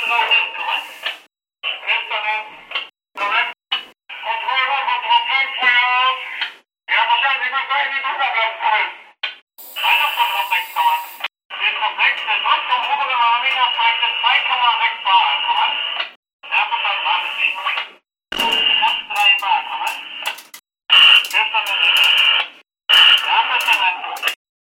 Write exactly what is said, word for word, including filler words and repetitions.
Ja, wahrscheinlich, ich muss da irgendwie drüber bleiben.